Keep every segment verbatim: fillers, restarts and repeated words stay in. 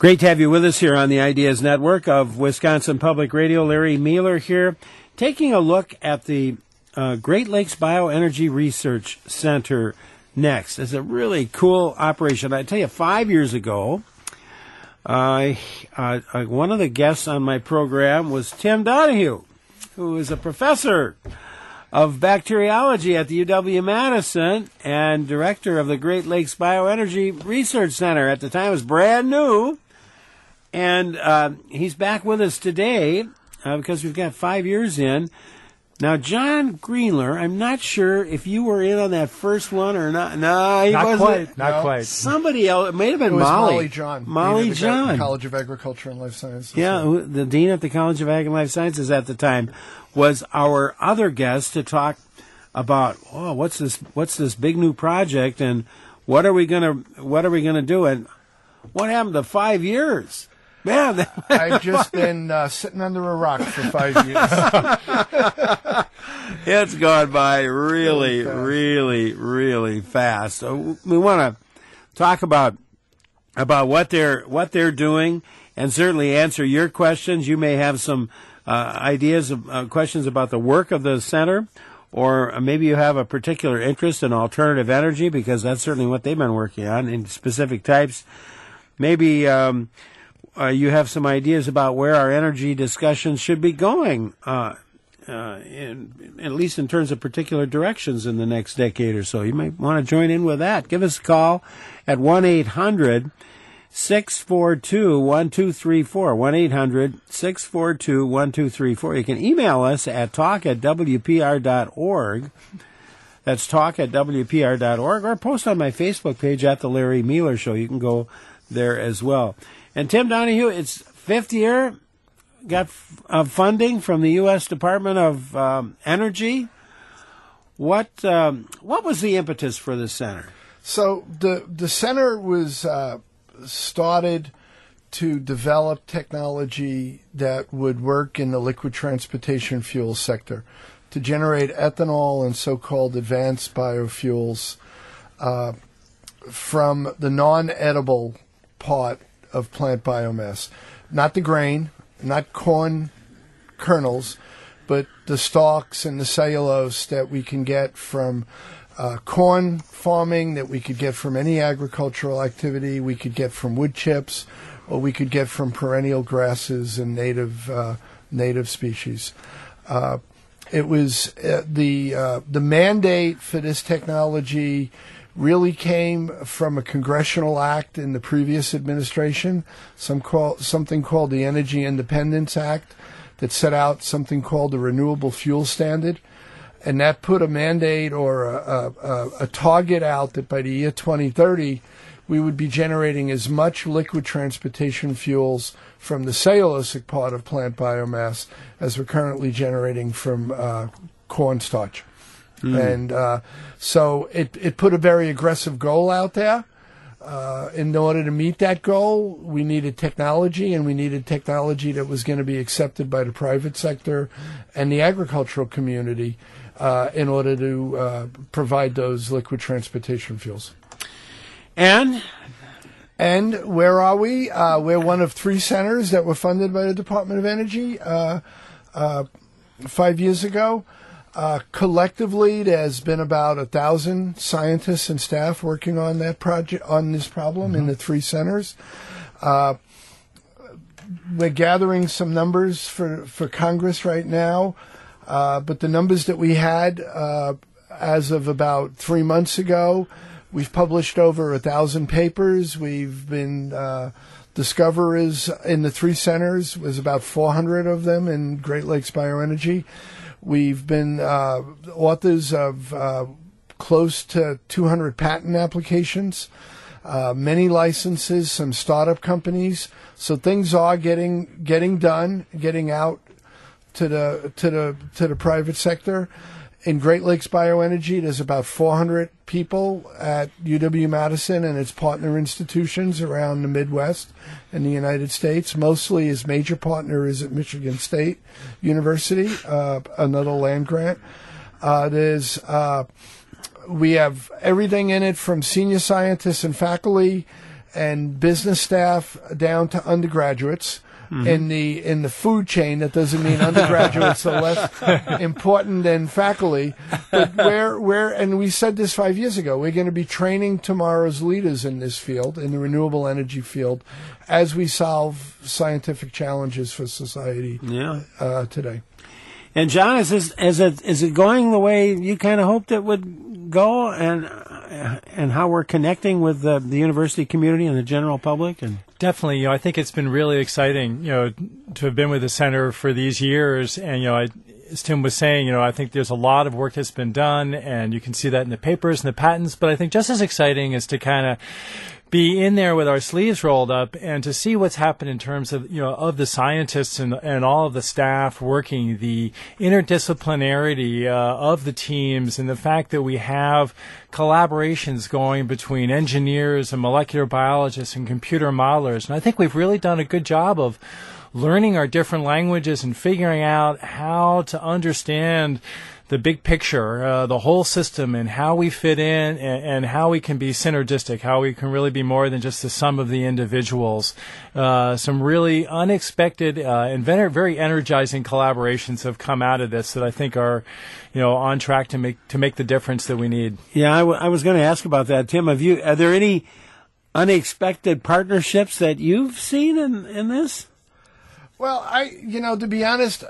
Great to have you with us here on the Ideas Network of Wisconsin Public Radio. Larry Mueller here, taking a look at the uh, Great Lakes Bioenergy Research Center next. It's a really cool operation. I tell you, five years ago, uh, uh, uh, one of the guests on my program was Tim Donahue, who is a professor of bacteriology at the U W-Madison and director of the Great Lakes Bioenergy Research Center. At the time, it was brand new. And uh, he's back with us today uh, because we've got five years in. Now, John Greenler, I'm not sure if you were in on that first one or not. No, he not wasn't. Quite, not no. quite. Somebody else. It may have been it was Molly. Molly John. Molly Dean at the John. College of Agriculture and Life Sciences. Yeah, who, the dean at the College of Ag and Life Sciences at the time was our other guest to talk about, oh, what's this? What's this big new project, and what are we gonna what are we gonna do? And what happened to five years? Man, I've just been uh, sitting under a rock for five years. It's gone by really, really, really fast. So we want to talk about about what they're what they're doing, and certainly answer your questions. You may have some uh, ideas, of, uh, questions about the work of the center, or maybe you have a particular interest in alternative energy, because that's certainly what they've been working on in specific types. Maybe. Um, Uh, you have some ideas about where our energy discussions should be going, uh, uh, in, at least in terms of particular directions in the next decade or so. You might want to join in with that. Give us a call at one eight hundred six four two one two three four, one eight hundred six four two one two three four. You can email us at talk at w p r dot org. That's talk at w p r dot org, or post on my Facebook page at The Larry Mueller Show. You can go there as well. And Tim Donahue, it's fifth year, got uh, funding from the U S Department of um, Energy. What um, what was the impetus for this center? So the the center was uh, started to develop technology that would work in the liquid transportation fuel sector to generate ethanol and so-called advanced biofuels uh, from the non-edible part of plant biomass. Not the grain, not corn kernels, but the stalks and the cellulose that we can get from uh, corn farming, that we could get from any agricultural activity, we could get from wood chips, or we could get from perennial grasses and native uh, native species. Uh, it was uh, the uh, the mandate for this technology really came from a congressional act in the previous administration, some call, something called the Energy Independence Act, that set out something called the Renewable Fuel Standard, and that put a mandate or a, a, a target out that by the year twenty thirty, we would be generating as much liquid transportation fuels from the cellulosic part of plant biomass as we're currently generating from uh, cornstarch. Mm. And uh, so it, it put a very aggressive goal out there. Uh, in order to meet that goal, we needed technology, and we needed technology that was going to be accepted by the private sector and the agricultural community uh, in order to uh, provide those liquid transportation fuels. And? And where are we? Uh, we're one of three centers that were funded by the Department of Energy uh, uh, five years ago. Uh, collectively, there's been about a thousand scientists and staff working on that project, on this problem, mm-hmm. in the three centers. Uh, we're gathering some numbers for, for Congress right now, uh, but the numbers that we had uh, as of about three months ago, we've published over a thousand papers. We've been uh, discoverers in the three centers. There's about four hundred of them in Great Lakes Bioenergy. We've been uh, authors of uh, close to two hundred patent applications, uh, many licenses, some startup companies. So things are getting getting done, getting out to the to the to the private sector. In Great Lakes Bioenergy, there's about four hundred people at U W-Madison and its partner institutions around the Midwest and the United States. Mostly his major partner is at Michigan State University, uh, another land grant. Uh, there's uh, we have everything in it from senior scientists and faculty and business staff down to undergraduates. Mm-hmm. In the in the food chain, that doesn't mean undergraduates are less important than faculty. But we're, we're, and we said this five years ago, we're going to be training tomorrow's leaders in this field, in the renewable energy field, as we solve scientific challenges for society yeah. uh, today. And John, is this, is it is it going the way you kind of hoped it would go, and uh, and how we're connecting with the, the university community and the general public? And definitely, you know, I think it's been really exciting, you know, to have been with the center for these years. And you know, I, as Tim was saying, you know, I think there's a lot of work that's been done, and you can see that in the papers and the patents. But I think just as exciting is to kind of be in there with our sleeves rolled up and to see what's happened in terms of, you know, of the scientists and, and all of the staff working, the interdisciplinarity uh, of the teams, and the fact that we have collaborations going between engineers and molecular biologists and computer modelers. And I think we've really done a good job of learning our different languages and figuring out how to understand the big picture, uh, the whole system, and how we fit in, and, and how we can be synergistic, how we can really be more than just the sum of the individuals. Uh, some really unexpected uh, and very, very energizing collaborations have come out of this that I think are, you know, on track to make to make the difference that we need. Yeah, I, w- I was going to ask about that, Tim. Have you? Are there any unexpected partnerships that you've seen in, in this? Well, I, you know, to be honest,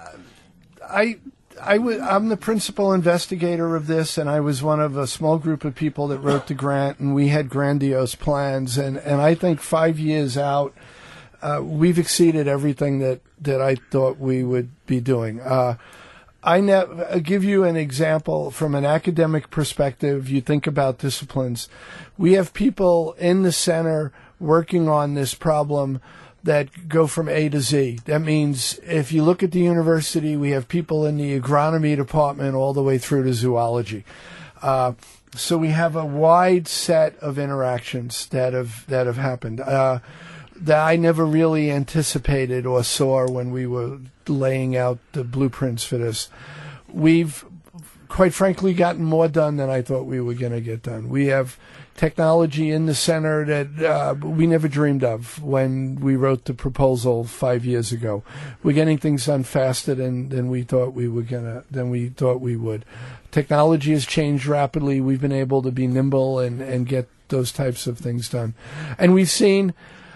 I. I w- I'm the principal investigator of this, and I was one of a small group of people that wrote the grant, and we had grandiose plans. And, and I think five years out, uh, we've exceeded everything that, that I thought we would be doing. Uh, I ne- I'll give you an example from an academic perspective. You think about disciplines. We have people in the center working on this problem that go from A to Z. That means if you look at the university, we have people in the agronomy department all the way through to zoology. Uh, so we have a wide set of interactions that have that have happened uh, that I never really anticipated or saw when we were laying out the blueprints for this. We've, quite frankly, gotten more done than I thought we were going to get done. We have technology in the center that uh, we never dreamed of when we wrote the proposal five years ago. We're getting things done faster than, than we thought we were gonna than we thought we would. Technology has changed rapidly. We've been able to be nimble and, and get those types of things done, and we've seen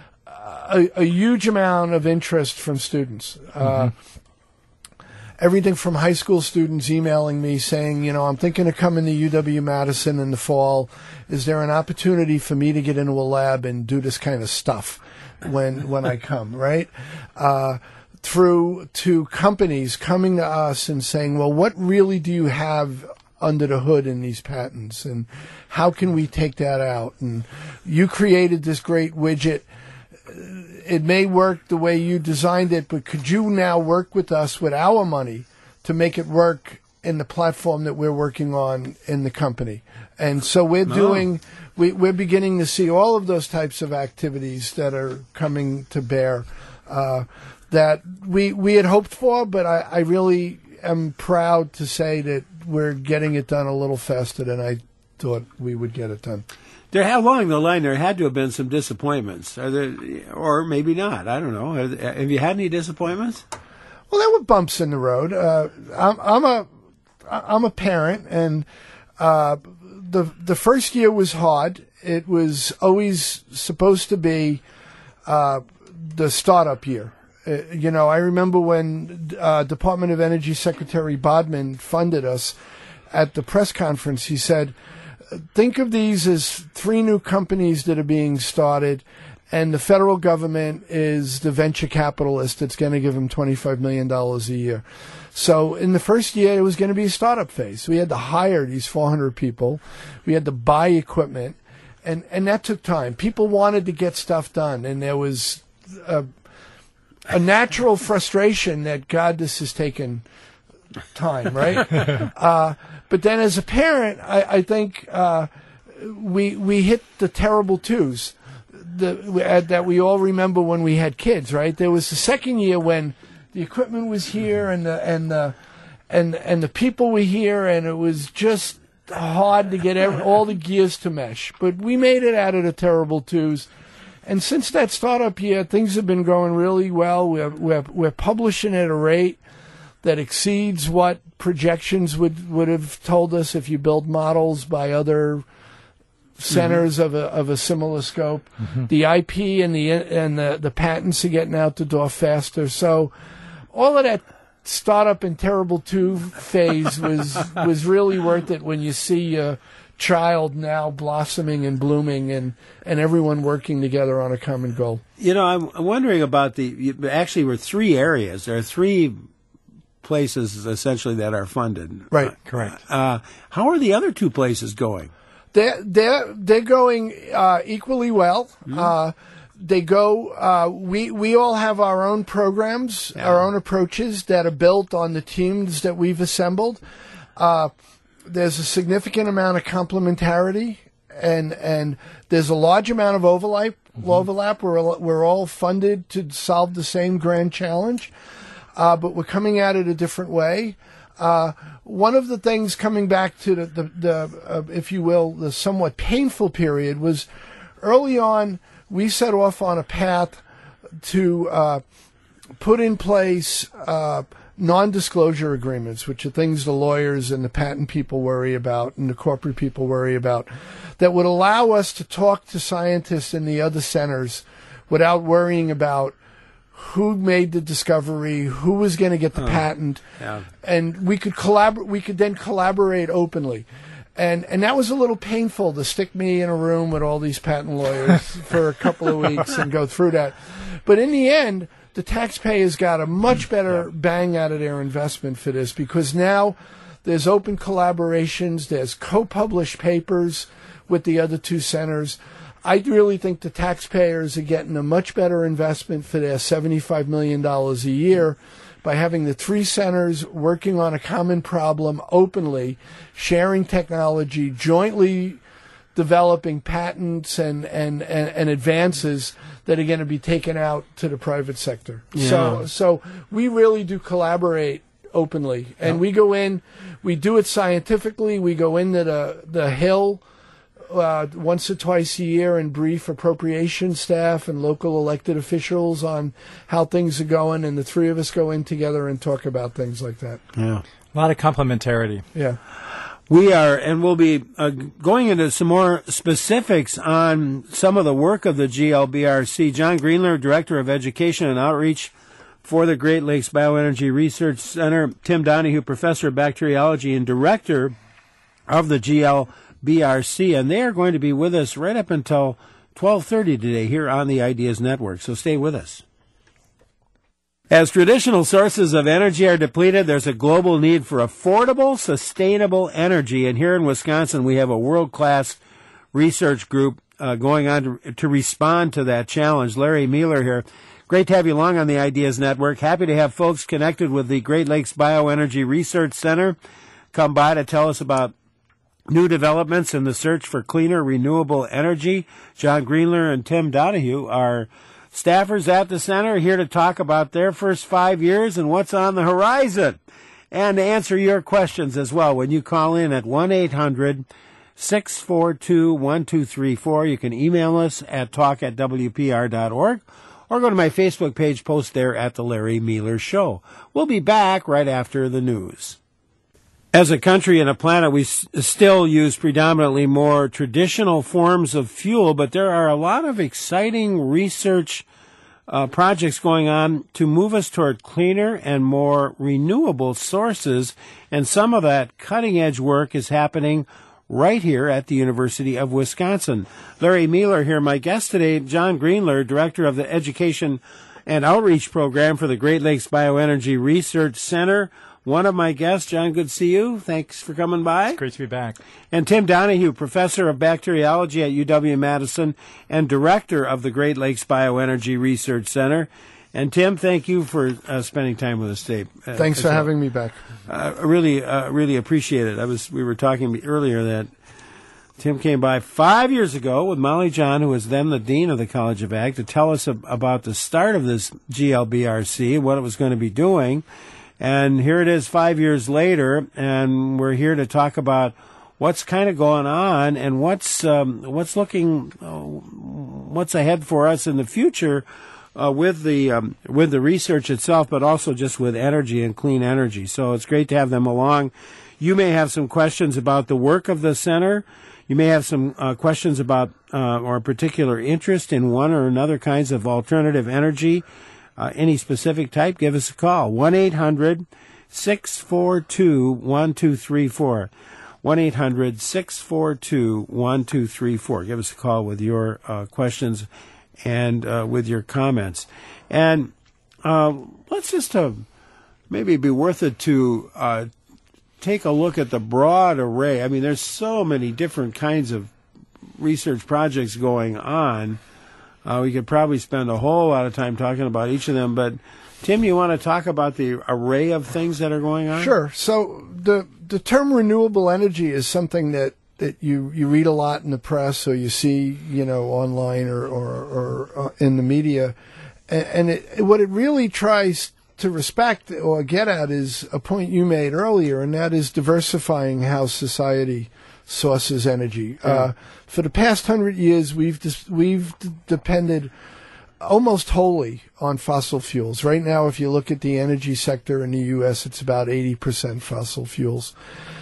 a, a huge amount of interest from students. Mm-hmm. Uh, Everything from high school students emailing me saying, you know, I'm thinking of coming to U W-Madison in the fall. Is there an opportunity for me to get into a lab and do this kind of stuff when when I come, right? Uh, through to companies coming to us and saying, well, what really do you have under the hood in these patents, and how can we take that out? And you created this great widget. It may work the way you designed it, but could you now work with us with our money to make it work in the platform that we're working on in the company? And so we're No. doing, we, we're beginning to see all of those types of activities that are coming to bear uh, that we we had hoped for, but I, I really am proud to say that we're getting it done a little faster than I thought we would get it done. There, along the line, there had to have been some disappointments, Are there, or maybe not. I don't know. Have, have you had any disappointments? Well, there were bumps in the road. Uh, I'm, I'm a, I'm a parent, and uh, the the first year was hard. It was always supposed to be uh, the startup year. Uh, you know, I remember when uh, Department of Energy Secretary Bodman funded us at the press conference. He said, think of these as three new companies that are being started, and the federal government is the venture capitalist that's going to give them twenty-five million dollars a year. So in the first year, it was going to be a startup phase. We had to hire these four hundred people. We had to buy equipment, and, and that took time. People wanted to get stuff done, and there was a, a natural frustration that, God, this has taken time, right? uh, but then as a parent, I, I think uh, we we hit the terrible twos the, uh, that we all remember when we had kids, right? There was the second year when the equipment was here and the and the and and the people were here, and it was just hard to get every, all the gears to mesh. But we made it out of the terrible twos. And since that startup year, things have been going really well. We're, we're, we're publishing at a rate that exceeds what projections would, would have told us if you build models by other centers mm-hmm. of a of a similar scope. Mm-hmm. The I P and the and the, the patents are getting out the door faster. So all of that startup and terrible two phase was was really worth it when you see a child now blossoming and blooming and, and everyone working together on a common goal. You know, I'm wondering about the, you, actually we're three areas. There are three places essentially that are funded. Right. Uh, correct. Uh, how are the other two places going? They're, they're, they're going uh, equally well. Mm-hmm. Uh, they go, uh, we, we all have our own programs, yeah. our own approaches that are built on the teams that we've assembled. Uh, there's a significant amount of complementarity, and and there's a large amount of overlap. Mm-hmm. Overlap. We're we're all funded to solve the same grand challenge, uh, but we're coming at it a different way. Uh, one of the things, coming back to the the, the uh, if you will, the somewhat painful period, was early on. We set off on a path to uh, put in place Uh, non-disclosure agreements, which are things the lawyers and the patent people worry about and the corporate people worry about, that would allow us to talk to scientists in the other centers without worrying about who made the discovery, who was going to get the oh, patent, yeah. and we could collabor- We could then collaborate openly. And and that was a little painful to stick me in a room with all these patent lawyers for a couple of weeks and go through that. But in the end, the taxpayers got a much better bang out of their investment for this, because now there's open collaborations, there's co-published papers with the other two centers. I really think the taxpayers are getting a much better investment for their seventy-five million dollars a year by having the three centers working on a common problem openly, sharing technology, jointly developing patents and, and, and, and advances that are going to be taken out to the private sector. Yeah. So so we really do collaborate openly. And yep. we go in, we do it scientifically. We go into the, the Hill uh, once or twice a year and brief appropriation staff and local elected officials on how things are going. And the three of us go in together and talk about things like that. Yeah, a lot of complementarity. Yeah. We are, and we'll be uh, going into some more specifics on some of the work of the G L B R C. John Greenler, Director of Education and Outreach for the Great Lakes Bioenergy Research Center. Tim Donahue, Professor of Bacteriology and Director of the G L B R C. And they are going to be with us right up until twelve thirty today here on the Ideas Network. So stay with us. As traditional sources of energy are depleted, there's a global need for affordable, sustainable energy. And here in Wisconsin, we have a world-class research group uh, going on to, to respond to that challenge. Larry Mueller here. Great to have you along on the Ideas Network. Happy to have folks connected with the Great Lakes Bioenergy Research Center come by to tell us about new developments in the search for cleaner, renewable energy. John Greenler and Tim Donahue are staffers at the center, here to talk about their first five years and what's on the horizon, and to answer your questions as well when you call in at one eight hundred six four two one two three four. You can email us at talk at w p r dot org or go to my Facebook page, post there at The Larry Mueller Show. We'll be back right after the news. As a country and a planet, we s- still use predominantly more traditional forms of fuel, but there are a lot of exciting research uh, projects going on to move us toward cleaner and more renewable sources, and some of that cutting-edge work is happening right here at the University of Wisconsin. Larry Mueller here, my guest today, John Greenler, Director of the Education and Outreach Program for the Great Lakes Bioenergy Research Center. One of my guests, John, good to see you. Thanks for coming by. It's great to be back. And Tim Donahue, Professor of Bacteriology at U W-Madison and Director of the Great Lakes Bioenergy Research Center. And Tim, thank you for uh, spending time with us today. Uh, Thanks for having me back. Uh, I really, uh, really appreciate it. I was, we were talking earlier that Tim came by five years ago with Molly John, who was then the Dean of the College of Ag, to tell us ab- about the start of this G L B R C, what it was going to be doing. And here it is five years later, and we're here to talk about what's kind of going on and what's um, what's looking uh, what's ahead for us in the future uh, with the um, with the research itself, but also just with energy and clean energy. So it's great to have them along. You may have some questions about the work of the center. You may have some uh, questions about uh, or particular interest in one or another kinds of alternative energy, uh, any specific type. Give us a call, one eight hundred six four two one two three four. one eight hundred six four two one two three four. Give us a call with your uh, questions and uh, with your comments. And uh, let's just uh, maybe be worth it to uh, take a look at the broad array. I mean, there's so many different kinds of research projects going on. Uh, we could probably spend a whole lot of time talking about each of them. But, Tim, you want to talk about the array of things that are going on? Sure. So the the term renewable energy is something that, that you, you read a lot in the press or you see, you know, online or, or, or in the media. And, and it, what it really tries to respect or get at is a point you made earlier, and that is diversifying how society sources energy. Yeah. Uh, for the past hundred years, we've dis- we've d- depended almost wholly on fossil fuels. Right now, if you look at the energy sector in the U S, it's about eighty percent fossil fuels.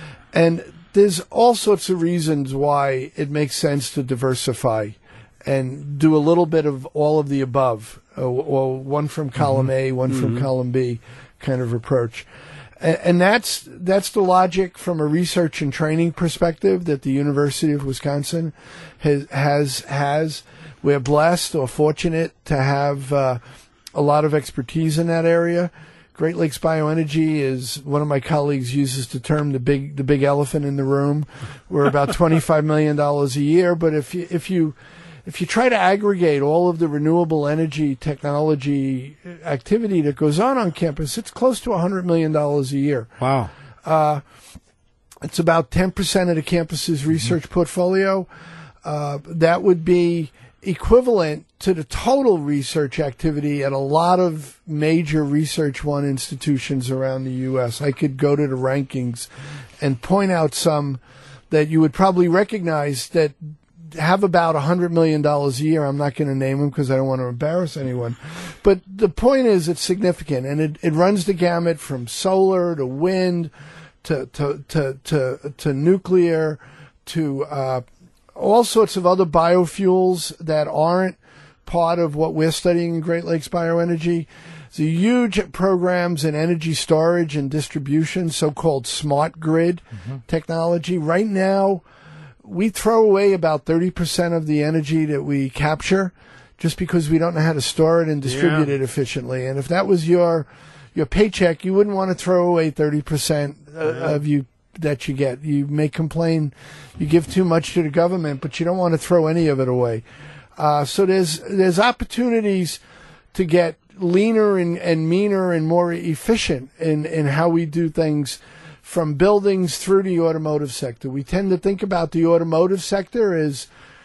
And there's all sorts of reasons why it makes sense to diversify and do a little bit of all of the above, uh, or one from column mm-hmm. A, one mm-hmm. from column B kind of approach. And, and that's that's the logic from a research and training perspective that the University of Wisconsin has has has. We're blessed or fortunate to have uh, a lot of expertise in that area. Great Lakes Bioenergy is, one of my colleagues uses the term, the big the big elephant in the room. We're about twenty-five million dollars a year, but if you if you if you try to aggregate all of the renewable energy technology activity that goes on on campus, it's close to one hundred million dollars a year. Wow. Uh, it's about ten percent of the campus's research mm-hmm. portfolio. Uh, that would be equivalent to the total research activity at a lot of major Research One institutions around the U S. I could go to the rankings and point out some that you would probably recognize that have about one hundred million dollars a year. I'm not going to name them because I don't want to embarrass anyone. But the point is it's significant, and it, it runs the gamut from solar to wind to to to to, to nuclear to uh, all sorts of other biofuels that aren't part of what we're studying in Great Lakes Bioenergy. There's huge programs in energy storage and distribution, so-called smart grid mm-hmm. technology. Right now, we throw away about thirty percent of the energy that we capture just because we don't know how to store it and distribute yeah. it efficiently. And if that was your your paycheck, you wouldn't want to throw away thirty percent yeah. of you that you get. You may complain you give too much to the government, but you don't want to throw any of it away. Uh, so there's there's opportunities to get leaner and, and meaner and more efficient in, in how we do things from buildings through the automotive sector. We tend to think about the automotive sector as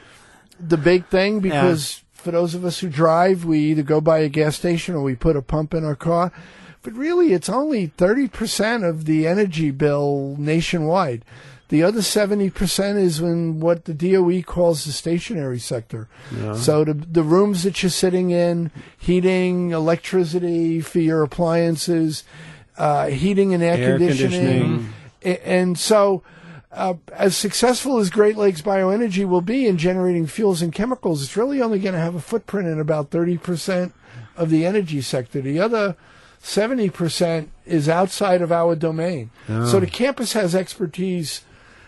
the big thing because yeah. for those of us who drive, we either go by a gas station or we put a pump in our car. But really, it's only thirty percent of the energy bill nationwide. The other seventy percent is in what the D O E calls the stationary sector. Yeah. So the the rooms that you're sitting in, heating, electricity for your appliances, uh, heating and air, air conditioning. conditioning. And so uh, as successful as Great Lakes Bioenergy will be in generating fuels and chemicals, it's really only going to have a footprint in about thirty percent of the energy sector. The other seventy percent is outside of our domain. Oh. So the campus has expertise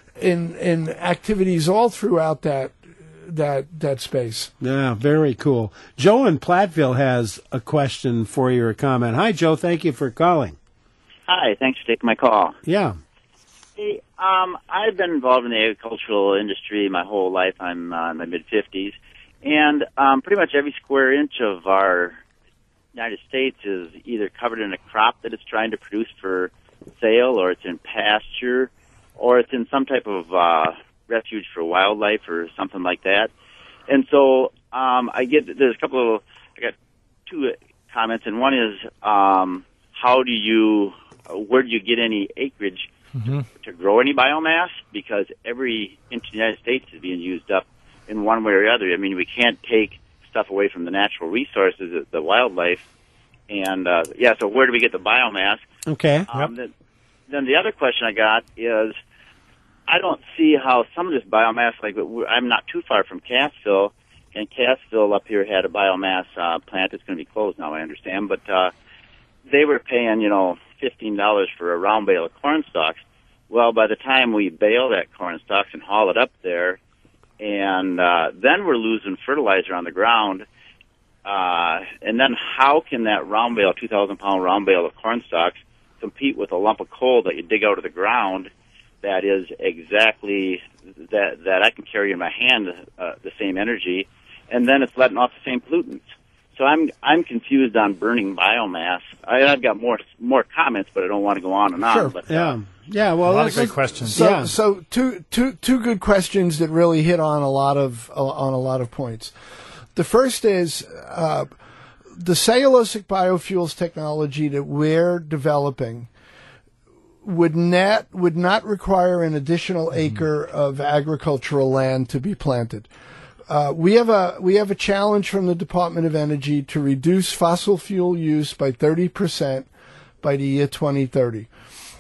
in in activities all throughout that that that space. Yeah, very cool. Joe in Platteville has a question for you or a comment. Hi, Joe. Thank you for calling. Hi. Thanks for taking my call. Yeah. Hey, um, I've been involved in the agricultural industry my whole life. I'm uh, in my mid-fifties. And um, pretty much every square inch of our United States is either covered in a crop that it's trying to produce for sale, or it's in pasture, or it's in some type of uh, refuge for wildlife or something like that. And so um, I get there's a couple of I got two comments, and one is um, how do you where do you get any acreage mm-hmm. to, to grow any biomass? Because every inch of the United States is being used up in one way or the other. I mean, we can't take stuff away from the natural resources, the, the wildlife. And, uh, yeah, so where do we get the biomass? Okay. Um, Yep. then, then the other question I got is, I don't see how some of this biomass, like I'm not too far from Cassville, and Cassville up here had a biomass uh, plant that's going to be closed now, I understand, but uh, they were paying, you know, fifteen dollars for a round bale of corn stalks. Well, by the time we bale that corn stalks and haul it up there, and uh, then we're losing fertilizer on the ground, uh, and then how can that round bale, two thousand pound round bale of corn stalks, compete with a lump of coal that you dig out of the ground that is exactly that that I can carry in my hand, uh, the same energy, and then it's letting off the same pollutants. So I'm I'm confused on burning biomass. I, I've got more more comments, but I don't want to go on and on. Sure. But, Yeah. uh, Yeah. Well, A lot of let's- great questions. So, Yeah. so two, two, two good questions that really hit on a lot of on a lot of points. The first is uh, the cellulosic biofuels technology that we're developing would not would not require an additional acre of agricultural land to be planted. Uh, we have a we have a challenge from the Department of Energy to reduce fossil fuel use by thirty percent by the year twenty thirty.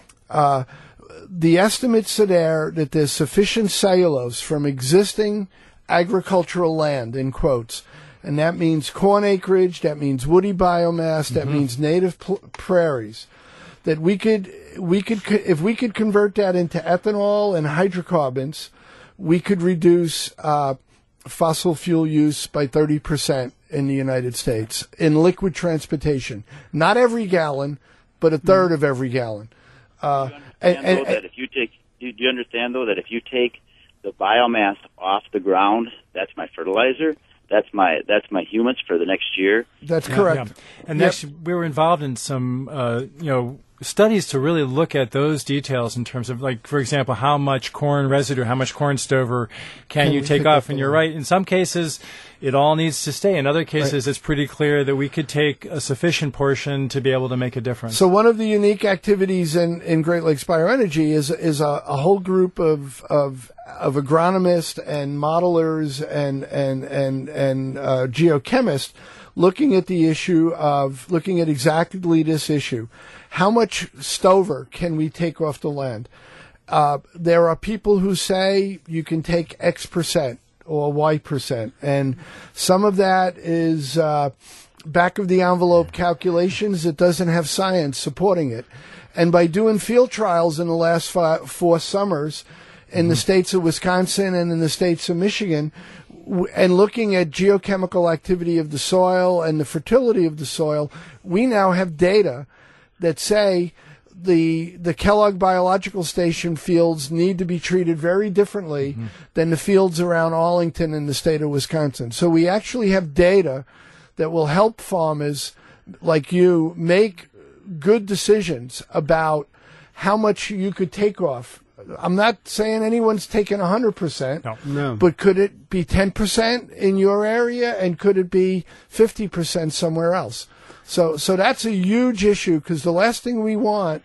Uh, the estimates are there that there's sufficient cellulose from existing agricultural land, in quotes, and that means corn acreage, that means woody biomass, that means native pl- prairies, that we could we could co- if we could convert that into ethanol and hydrocarbons, we could reduce uh, fossil fuel use by thirty percent in the United States in liquid transportation. Not every gallon, but a third of every gallon. Uh, and, and, and, though, that if you take, do you understand though that if you take the biomass off the ground, that's my fertilizer. That's my that's my humus for the next year. that's correct. Yeah. And Yep. next, we were involved in some, uh, you know, studies to really look at those details in terms of, like, for example, how much corn residue, how much corn stover can, Can you we take pick off? up And the you're line? right. In some cases, it all needs to stay. In other cases, Right. it's pretty clear that we could take a sufficient portion to be able to make a difference. So one of the unique activities in, in Great Lakes Bioenergy is is a, a whole group of of of agronomists and modelers and and and and uh, geochemists looking at the issue of looking at exactly this issue. How much stover can we take off the land? Uh, there are people who say you can take X percent or Y percent, and some of that is uh, back of the envelope calculations that doesn't have science supporting it. And by doing field trials in the last five, four summers in the states of Wisconsin and in the states of Michigan, w- and looking at geochemical activity of the soil and the fertility of the soil, we now have data that say the the Kellogg Biological Station fields need to be treated very differently mm-hmm. than the fields around Arlington in the state of Wisconsin. So we actually have data that will help farmers like you make good decisions about how much you could take off. I'm not saying anyone's taking one hundred percent, No. No. but could it be ten percent in your area, and could it be fifty percent somewhere else? So, so that's a huge issue, because the last thing we want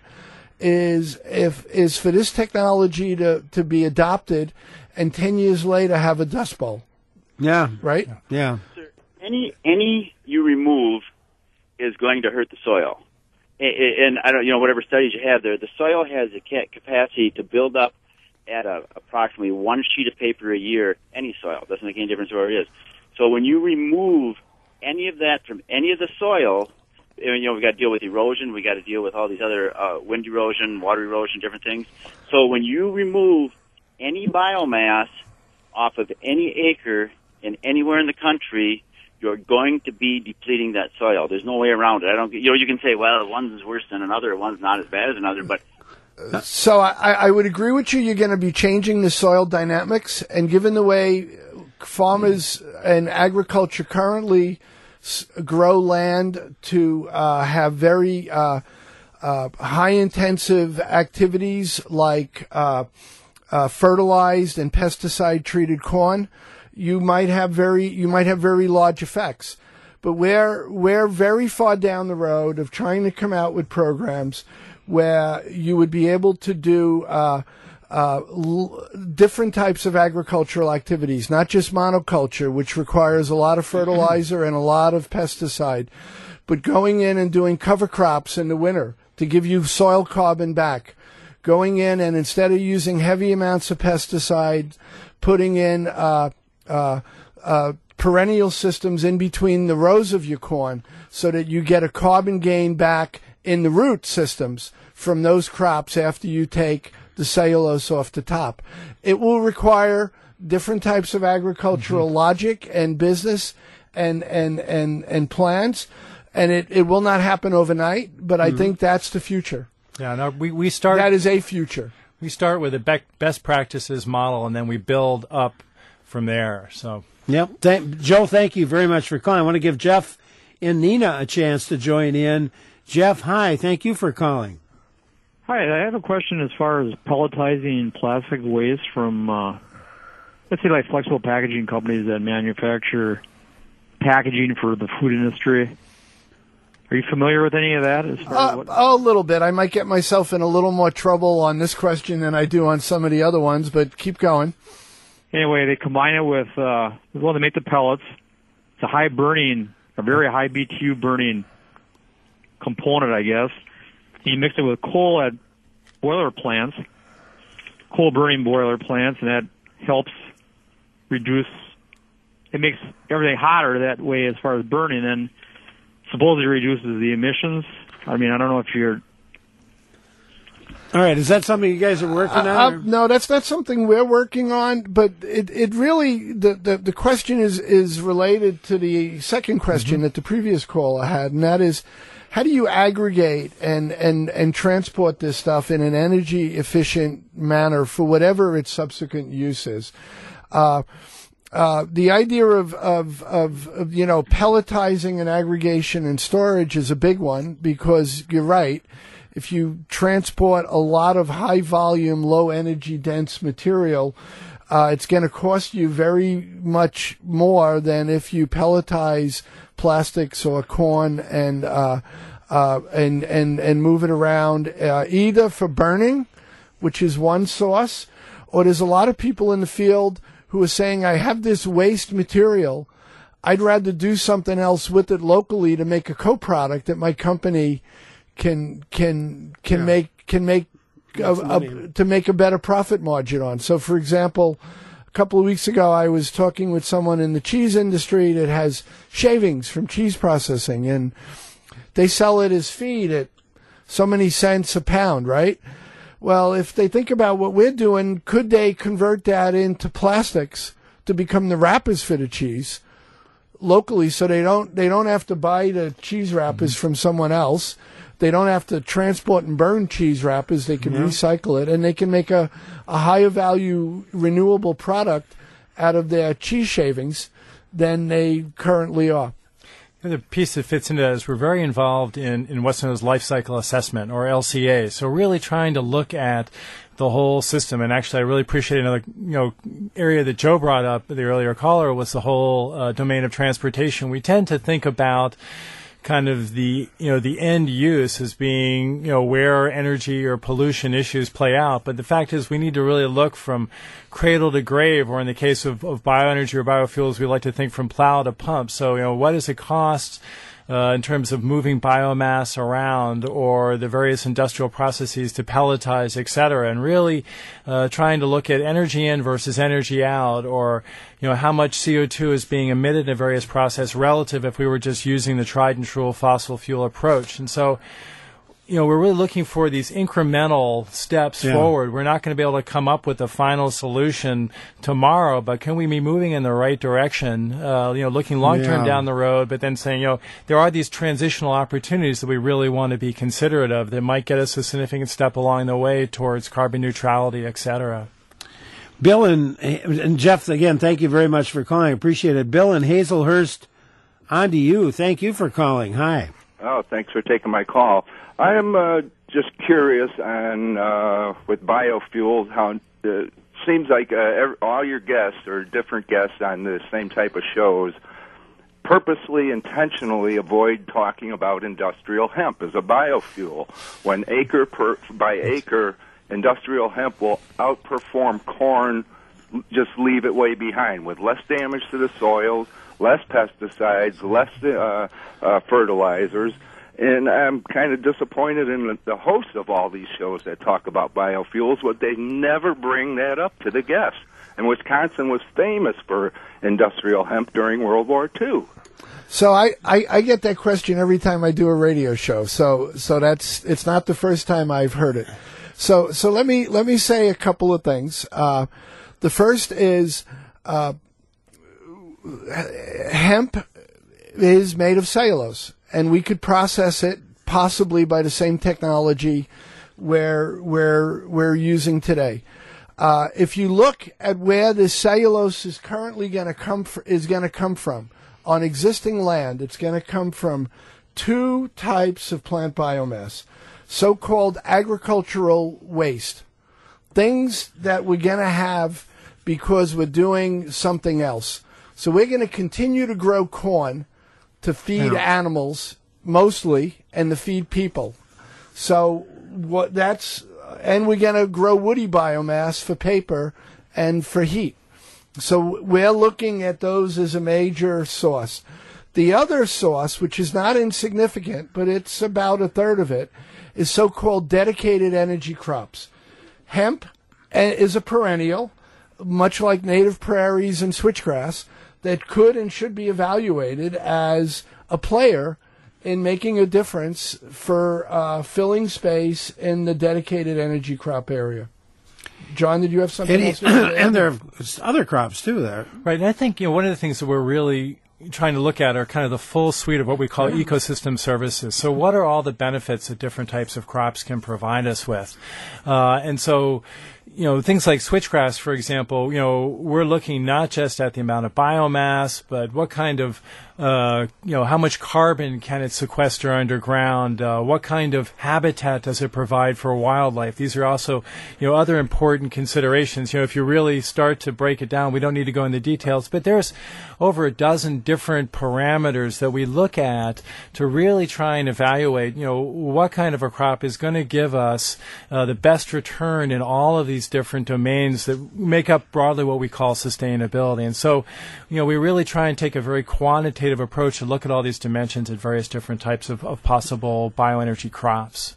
is if is for this technology to, to be adopted, and ten years later have a dust bowl, Yeah. right? Yeah. Sir, any any you remove is going to hurt the soil. And, and I don't, you know, whatever studies you have there, the soil has a ca- capacity to build up at a, approximately one sheet of paper a year. Any soil, doesn't make any difference where it is. So when you remove any of that from any of the soil, you know, we got to deal with erosion, we got to deal with all these other uh, wind erosion, water erosion, different things. So when you remove any biomass off of any acre in anywhere in the country, you're going to be depleting that soil. There's no way around it. I don't. You know, you can say, well, one is worse than another, one's not as bad as another, but So I, I would agree with you. You're going to be changing the soil dynamics, and given the way farmers and agriculture currently s- grow land to uh, have very uh, uh, high-intensive activities like uh, uh, fertilized and pesticide-treated corn, you might have very you might have very large effects. But we're we're very far down the road of trying to come out with programs where you would be able to do uh, uh, l- different types of agricultural activities, not just monoculture, which requires a lot of fertilizer and a lot of pesticide, but going in and doing cover crops in the winter to give you soil carbon back. Going in and instead of using heavy amounts of pesticide, putting in uh, uh, uh, perennial systems in between the rows of your corn so that you get a carbon gain back in the root systems from those crops after you take the cellulose off the top. It will require different types of agricultural mm-hmm. logic and business and, and, and, and plans, and it, it will not happen overnight, but mm-hmm. I think that's the future. Yeah, no, we, we start... That is a future. We start with a be- best practices model, and then we build up from there. So, Yep. Th- Joe, thank you very much for calling. I want to give Jeff and Nina a chance to join in. Jeff, hi. Thank you for calling. Hi, I have a question as far as pelletizing plastic waste from, uh, let's say, like flexible packaging companies that manufacture packaging for the food industry. Are you familiar with any of that? As far uh, as what... A little bit. I might get myself in a little more trouble on this question than I do on some of the other ones, but keep going. Anyway, they combine it with, uh, well, they make the pellets. It's a high burning, a very high B T U burning component, I guess. You mix it with coal at boiler plants, coal burning boiler plants, and that helps reduce, it makes everything hotter that way as far as burning, and supposedly reduces the emissions. I mean, I don't know if you're... All right, is that something you guys are working on? Uh, uh, no, that's not something we're working on, but it, it really, the, the, the question is, is related to the second question mm-hmm. that the previous caller had, and that is, how do you aggregate and, and, and transport this stuff in an energy efficient manner for whatever its subsequent use is? Uh, Uh, the idea of, of, of, of, you know, pelletizing and aggregation and storage is a big one because you're right. If you transport a lot of high volume, low energy dense material, uh, it's going to cost you very much more than if you pelletize plastics or corn and, uh, uh, and, and, and move it around, uh, either for burning, which is one source, or there's a lot of people in the field who are saying, I have this waste material. I'd rather do something else with it locally to make a co-product that my company can can can yeah. make can make a, a, to make a better profit margin on. So, for example, a couple of weeks ago, I was talking with someone in the cheese industry that has shavings from cheese processing, and they sell it as feed at so many cents a pound, right? Well, if they think about what we're doing, could they convert that into plastics to become the wrappers for the cheese locally, so they don't they don't have to buy the cheese wrappers mm-hmm. from someone else. They don't have to transport and burn cheese wrappers. They can yeah. recycle it, and they can make a, a higher value renewable product out of their cheese shavings than they currently are. The piece that fits into that is we're very involved in, in what's known as life cycle assessment, or L C A. So really trying to look at the whole system. And actually, I really appreciate another you know area that Joe brought up, the earlier caller, was the whole uh, domain of transportation. We tend to think about kind of the you know the end use as being you know where energy or pollution issues play out, but the fact is we need to really look from cradle to grave, or in the case of, of bioenergy or biofuels, we like to think from plow to pump. So you know what does it cost uh, in terms of moving biomass around, or the various industrial processes to pelletize, et cetera, and really uh, trying to look at energy in versus energy out, or you know how much C O two is being emitted in a various process relative if we were just using the tried and true fossil fuel approach. And so you know, we're really looking for these incremental steps yeah. forward. We're not going to be able to come up with a final solution tomorrow, but can we be moving in the right direction, uh, you know, looking long-term yeah. down the road, but then saying, you know, there are these transitional opportunities that we really want to be considerate of that might get us a significant step along the way towards carbon neutrality, et cetera. Bill and, and Jeff, again, thank you very much for calling. Appreciate it. Bill and Hazelhurst, on to you. Thank you for calling. Hi. Oh, thanks for taking my call. I am uh, just curious on uh, with biofuels how it uh, seems like uh, every, all your guests or different guests on the same type of shows purposely, intentionally avoid talking about industrial hemp as a biofuel when acre per by acre industrial hemp will outperform corn, just leave it way behind, with less damage to the soils, less pesticides, less uh, uh, fertilizers. And I'm kind of disappointed in the hosts of all these shows that talk about biofuels, but they never bring that up to the guests. And Wisconsin was famous for industrial hemp during World War Two. So I, I, I get that question every time I do a radio show. So so that's it's not the first time I've heard it. So so let me let me say a couple of things. Uh, the first is uh, hemp is made of cellulose, and we could process it possibly by the same technology we're we're we're using today. Uh, if you look at where this cellulose is currently going to come fr- is going to come from on existing land, it's going to come from two types of plant biomass, so-called agricultural waste, things that we're going to have because we're doing something else. So we're going to continue to grow corn to feed Yeah. animals mostly and to feed people. So what that's and we're going to grow woody biomass for paper and for heat. So we're looking at those as a major source. The other source, which is not insignificant, but it's about a third of it, is so-called dedicated energy crops. Hemp is a perennial, much like native prairies and switchgrass, that could and should be evaluated as a player in making a difference for uh, filling space in the dedicated energy crop area. John, did you have something And, else? to add? and there are other crops too there. Right, and I think you know one of the things that we're really trying to look at are kind of the full suite of what we call ecosystem services. So what are all the benefits that different types of crops can provide us with? Uh, and so, you know, things like switchgrass, for example, you know, we're looking not just at the amount of biomass, but what kind of, uh, you know, how much carbon can it sequester underground? Uh, what kind of habitat does it provide for wildlife? These are also, you know, other important considerations. You know, if you really start to break it down, we don't need to go into details, but there's over a dozen different parameters that we look at to really try and evaluate, you know, what kind of a crop is going to give us uh, the best return in all of these different domains that make up broadly what we call sustainability. And so, you know, we really try and take a very quantitative approach to look at all these dimensions at various different types of, of possible bioenergy crops.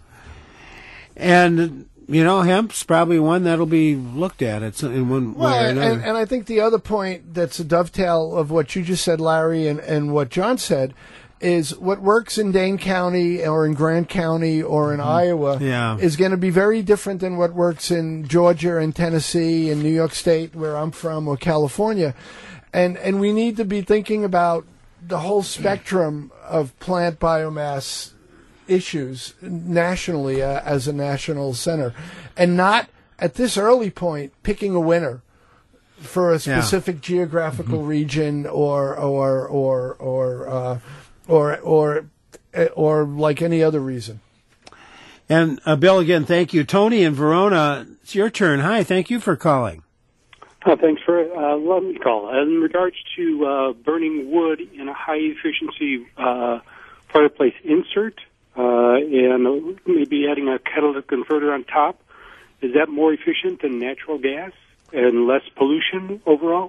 And, you know, hemp's probably one that'll be looked at it's in one Well, way or and, another. and I think the other point that's a dovetail of what you just said, Larry, and, and what John said, is what works in Dane County or in Grant County or in Iowa Yeah. is going to be very different than what works in Georgia and Tennessee and New York State, where I'm from, or California. And and we need to be thinking about the whole spectrum of plant biomass issues nationally uh, as a national center, and not at this early point picking a winner for a specific yeah. geographical mm-hmm. region or or or or uh, or or or like any other reason. And uh, Bill, again, thank you. Tony in Verona, it's your turn. Hi, thank you for calling. Uh, thanks for uh, letting me call. In regards to uh, burning wood in a high-efficiency uh, fireplace insert uh, and maybe adding a catalytic converter on top, is that more efficient than natural gas and less pollution overall?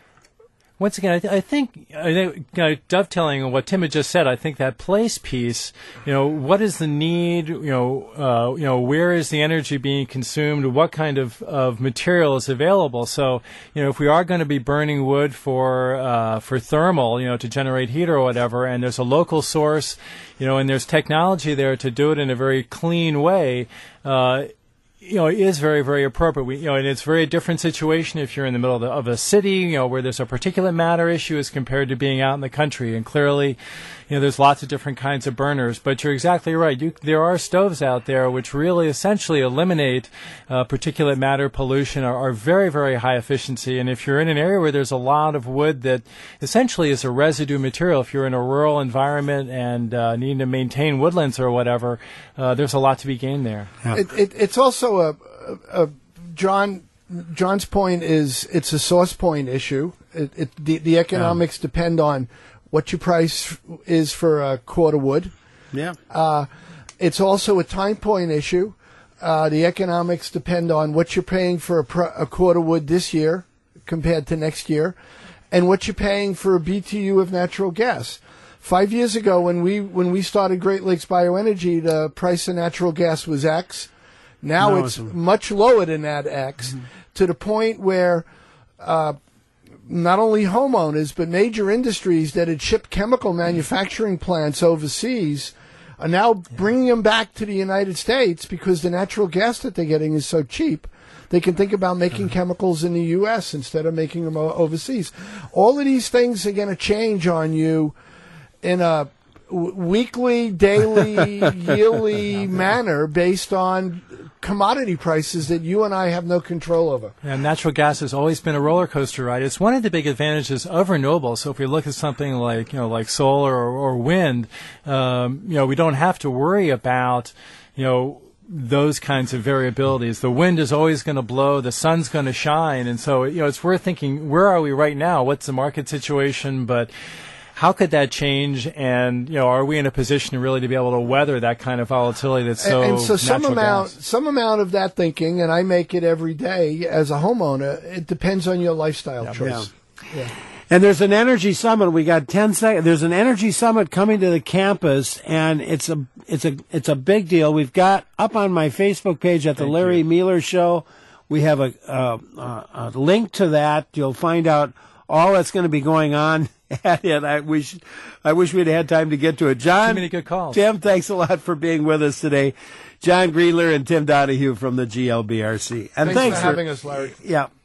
Once again, I, th- I think, I think you know, dovetailing on what Tim had just said, I think that place piece, you know, what is the need, you know, uh, you know, where is the energy being consumed, what kind of, of material is available? So, you know, if we are going to be burning wood for, uh, for thermal, you know, to generate heat or whatever, and there's a local source, you know, and there's technology there to do it in a very clean way, uh, you know, it is very, very appropriate. We, you know, and it's a very different situation if you're in the middle of, the, of a city, you know, where there's a particulate matter issue as compared to being out in the country. And clearly, you know, there's lots of different kinds of burners. But you're exactly right. You, there are stoves out there which really essentially eliminate uh, particulate matter pollution, are, are very, very high efficiency. And if you're in an area where there's a lot of wood that essentially is a residue material, if you're in a rural environment and uh, needing to maintain woodlands or whatever, uh, there's a lot to be gained there. Yeah. It, it, it's also a, a, a John. John's point is it's a source point issue. It, it, the, the economics yeah. depend on what your price is for a cord of wood. Yeah. Uh, it's also a time point issue. Uh, the economics depend on what you're paying for a, pro- a quarter wood this year compared to next year, and what you're paying for a B T U of natural gas. Five years ago, when we when we started Great Lakes Bioenergy, the price of natural gas was X. Now No, it's it's- much lower than that X, Mm-hmm. to the point where uh, not only homeowners but major industries that had shipped chemical manufacturing plants overseas are now bringing them back to the United States because the natural gas that they're getting is so cheap. They can think about making chemicals in the U S instead of making them o- overseas. All of these things are going to change on you in a w- weekly, daily, yearly manner based on commodity prices that you and I have no control over. And natural gas has always been a roller coaster ride. It's one of the big advantages of renewables. So if we look at something like, you know, like solar or, or wind, um, you know, we don't have to worry about, you know, those kinds of variabilities. The wind is always going to blow, the sun's going to shine. And so, you know, it's worth thinking, where are we right now? What's the market situation? But how could that change? And, you know, are we in a position really to be able to weather that kind of volatility that's so and, and so some natural amount gas? some amount of that thinking, and I make it every day as a homeowner, it depends on your lifestyle choice. Yeah. And there's an energy summit. We got ten seconds. There's an energy summit coming to the campus, and it's a it's a it's a big deal. We've got up on my Facebook page at the Thank Larry you. Mueller Show. We have a, a, a link to that. You'll find out all that's going to be going on at it. I wish I wish we'd had time to get to it. John, Too many good calls. Tim, thanks a lot for being with us today. John Greenler and Tim Donahue from the G L B R C. And Thanks, thanks for having us, Larry. Yeah.